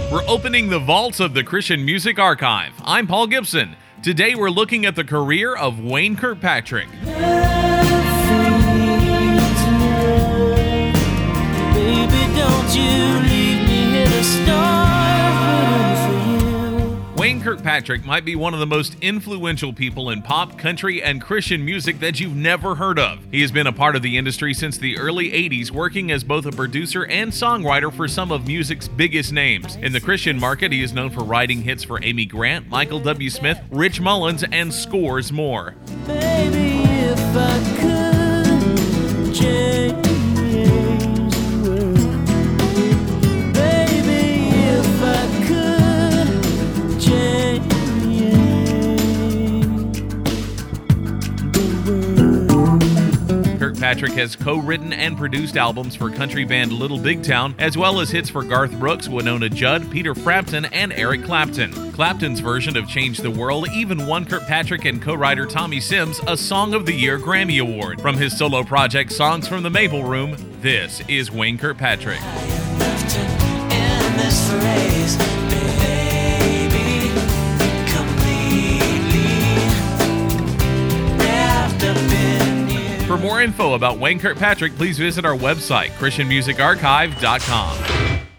We're opening the vaults of the Christian Music Archive. I'm Paul Gibson. Today we're looking at the career of Wayne Kirkpatrick. Wayne Kirkpatrick might be one of the most influential people in pop, country, and Christian music that you've never heard of. He has been a part of the industry since the early 80s, working as both a producer and songwriter for some of music's biggest names. In the Christian market, he is known for writing hits for Amy Grant, Michael W. Smith, Rich Mullins, and scores more. Baby, if I could change the world. Baby, if I could change the world. Kirkpatrick has co-written and produced albums for country band Little Big Town, as well as hits for Garth Brooks, Winona Judd, Peter Frampton, and Eric Clapton. Clapton's version of Change the World even won Kirkpatrick and co-writer Tommy Sims a Song of the Year Grammy Award. From his solo project Songs from the Maple Room, this is Wayne Kirkpatrick. For more info about Wayne Kirkpatrick, please visit our website, ChristianMusicArchive.com.